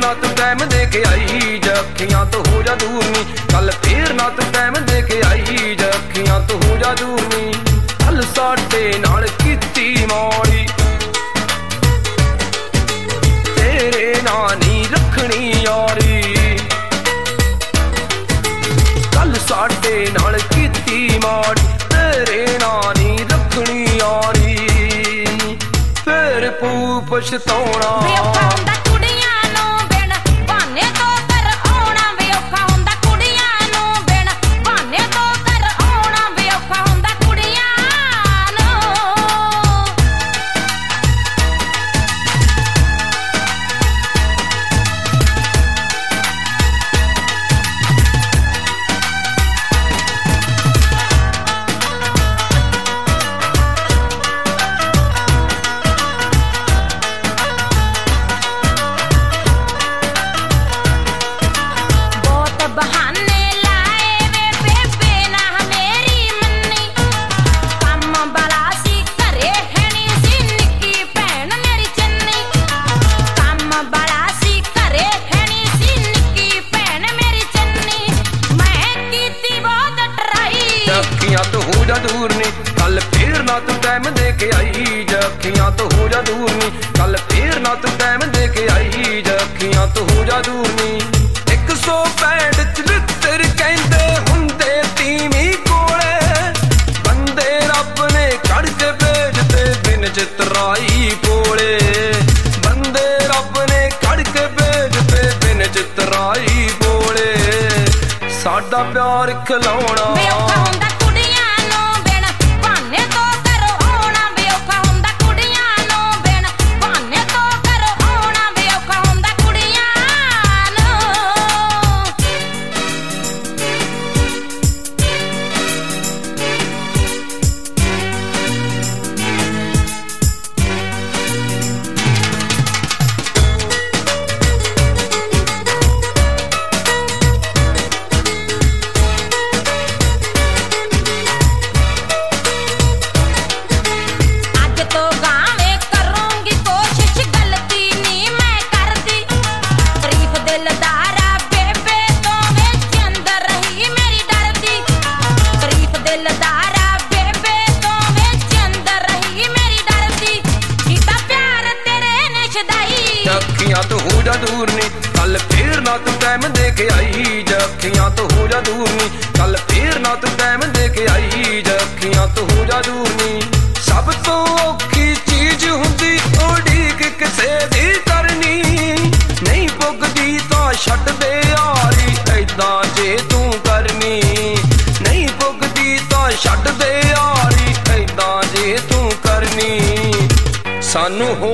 ना तू टाइम दे के आई जा अखियां तो हो जा दूर नी कल फिर ना तू टाइम दे के आई जा अखियां तो हो जा दूर नी कल साडे नाल कीती माड़ी तेरे नाल नी रखनी यारी कल साडे नाल कीती माड़ी तेरे नाल नी रखनी यारी फिर पू पछताउणा तो हो जा दूर नी कल फिर ना तू टाइम दे के आई जा अखियां तो हो जा दूर नी कल फिर ना तू टाइम दे के आई जा अखियां तो हो जा दूर नी 165 कहंदे हुंदे तीवी कोले बंदे रब ने कड़ के भेजते बिन चितराई कोले बंदे रब ने कड़ के भेजते बिन चितराई कोले साडा प्यार खिलौना अखियां तो हो जा दूर नी कल फिर ना तू टाइम दे के आई जा अखियां तो हो जा दूर नी कल फिर ना तू टाइम दे के आई जा अखियां तो हो जा दूर नी सब तो औखी चीज हुंदी उड़ीक किसे दी करनी नहीं पुगदी तां छड्ड दे यारी ऐदां जे तू करनी नहीं पुगदी तां छड्ड दे यारी ऐदां जे तू करनी सानू हो